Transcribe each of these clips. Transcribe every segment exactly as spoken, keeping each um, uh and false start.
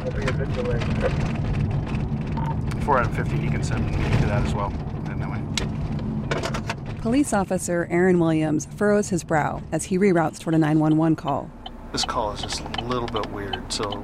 I'll be a bit delayed. four out of fifty, you can send me to that as well. That way. Police officer Aaron Williams furrows his brow as he reroutes toward a nine one one call. This call is just a little bit weird, so...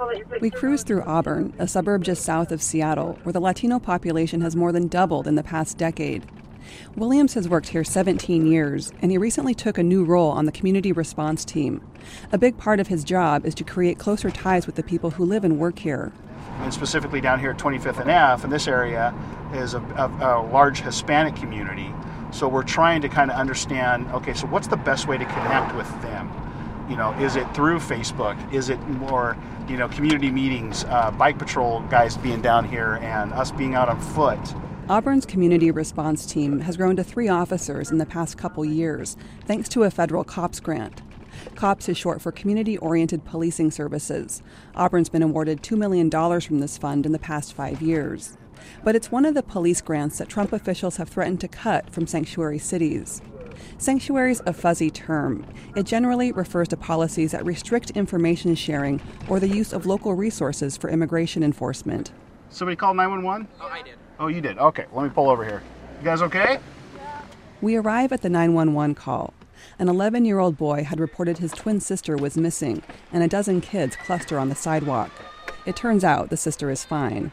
We cruise through Auburn, a suburb just south of Seattle, where the Latino population has more than doubled in the past decade. Williams has worked here seventeen years, and he recently took a new role on the community response team. A big part of his job is to create closer ties with the people who live and work here. And specifically down here at twenty-fifth and F, in this area, is a, a, a large Hispanic community. So we're trying to kind of understand, okay, so what's the best way to connect with them? You know, is it through Facebook? Is it more, you know, community meetings, uh, bike patrol guys being down here and us being out on foot? Auburn's community response team has grown to three officers in the past couple years, thanks to a federal COPS grant. COPS is short for Community-Oriented Policing Services. Auburn's been awarded two million dollars from this fund in the past five years. But it's one of the police grants that Trump officials have threatened to cut from sanctuary cities. Sanctuary's a fuzzy term. It generally refers to policies that restrict information sharing or the use of local resources for immigration enforcement. Somebody called nine one one? Oh, I did. Oh, you did? Okay, let me pull over here. You guys okay? We arrive at the nine one one call. An eleven-year-old boy had reported his twin sister was missing, and a dozen kids cluster on the sidewalk. It turns out the sister is fine.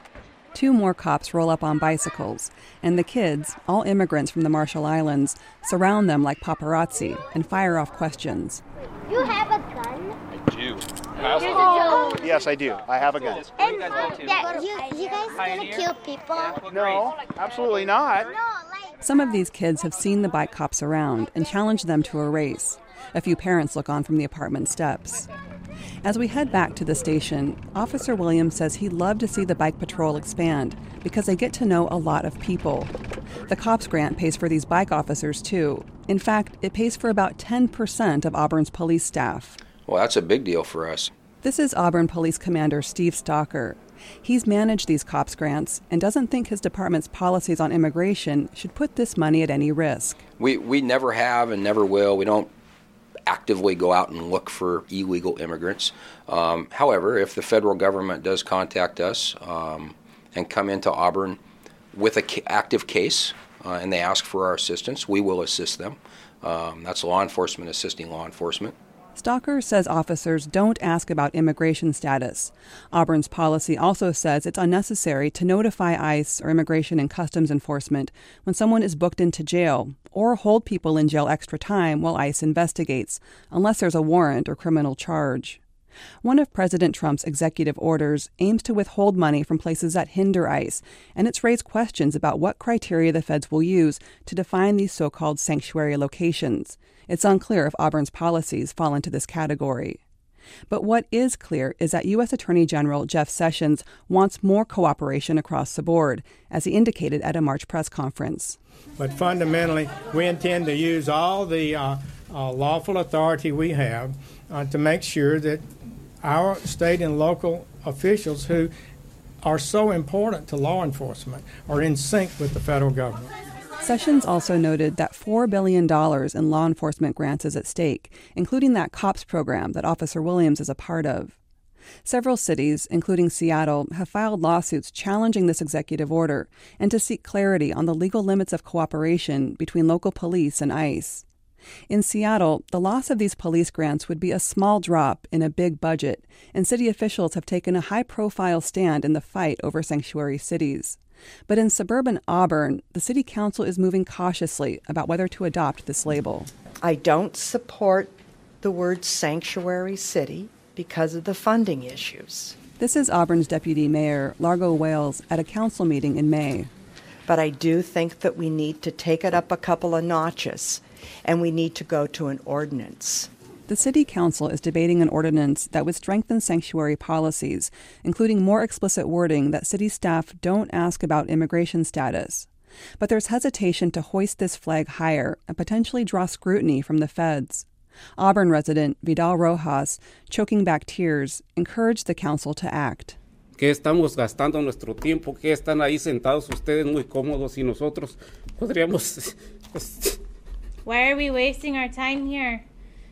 Two more cops roll up on bicycles, and the kids, all immigrants from the Marshall Islands, surround them like paparazzi and fire off questions. You have a gun? I do. Here's a joke. Yes, I do. I have a gun. And that you, you guys gonna kill people? No, absolutely not. No, like... Some of these kids have seen the bike cops around and challenge them to a race. A few parents look on from the apartment steps. As we head back to the station, Officer Williams says he'd love to see the bike patrol expand because they get to know a lot of people. The COPS grant pays for these bike officers, too. In fact, it pays for about ten percent of Auburn's police staff. Well, that's a big deal for us. This is Auburn Police Commander Steve Stalker. He's managed these COPS grants and doesn't think his department's policies on immigration should put this money at any risk. We we never have and never will. We don't actively go out and look for illegal immigrants. Um, however, if the federal government does contact us um, and come into Auburn with an ca- active case uh, and they ask for our assistance, we will assist them. Um, that's law enforcement assisting law enforcement. Stalker says officers don't ask about immigration status. Auburn's policy also says it's unnecessary to notify ICE or Immigration and Customs Enforcement when someone is booked into jail or hold people in jail extra time while ICE investigates, unless there's a warrant or criminal charge. One of President Trump's executive orders aims to withhold money from places that hinder ICE, and it's raised questions about what criteria the feds will use to define these so-called sanctuary locations. It's unclear if Auburn's policies fall into this category. But what is clear is that U S Attorney General Jeff Sessions wants more cooperation across the board, as he indicated at a March press conference. But fundamentally, we intend to use all the uh, uh, lawful authority we have uh, to make sure that our state and local officials who are so important to law enforcement are in sync with the federal government. Sessions also noted that four billion dollars in law enforcement grants is at stake, including that COPS program that Officer Williams is a part of. Several cities, including Seattle, have filed lawsuits challenging this executive order and to seek clarity on the legal limits of cooperation between local police and ICE. In Seattle, the loss of these police grants would be a small drop in a big budget, and city officials have taken a high-profile stand in the fight over sanctuary cities. But in suburban Auburn, the city council is moving cautiously about whether to adopt this label. I don't support the word sanctuary city because of the funding issues. This is Auburn's deputy mayor, Largo Wales, at a council meeting in May. But I do think that we need to take it up a couple of notches, and we need to go to an ordinance. The city council is debating an ordinance that would strengthen sanctuary policies, including more explicit wording that city staff don't ask about immigration status. But there's hesitation to hoist this flag higher and potentially draw scrutiny from the feds. Auburn resident Vidal Rojas, choking back tears, encouraged the council to act. ¿Qué estamos gastando nuestro tiempo? ¿Qué están ahí sentados ustedes muy cómodos y nosotros podríamos... Why are we wasting our time here?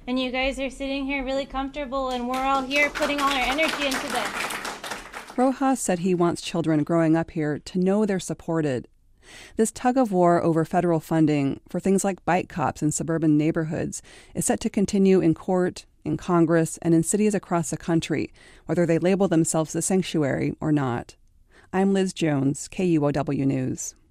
and you guys are sitting here really comfortable, and we're all here putting all our energy into this. Rojas said he wants children growing up here to know they're supported. This tug-of-war over federal funding for things like bike cops in suburban neighborhoods is set to continue in court, in Congress, and in cities across the country, whether they label themselves a sanctuary or not. I'm Liz Jones, K U O W News.